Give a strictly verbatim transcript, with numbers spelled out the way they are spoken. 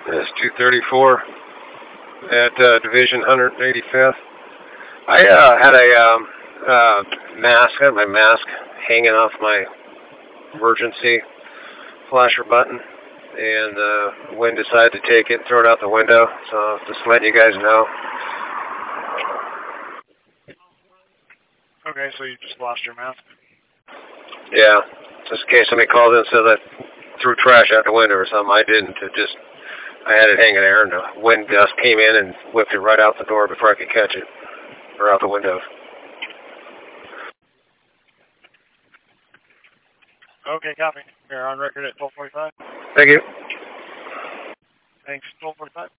It's two thirty-four at uh, Division one hundred eighty-fifth. I uh, had a um, uh, mask, I had my mask hanging off my emergency flasher button, and uh, Wynn decided to take it and throw it out the window, so just letting you guys know. Okay, so you just lost your mask? Yeah, just in case somebody called in and said that I threw trash out the window or something. I didn't. It just, I had it hanging there, and the wind gust came in and whipped it right out the door before I could catch it, or out the window. Okay, copy. You're on record at twelve forty-five. Thank you. Thanks, twelve forty-five.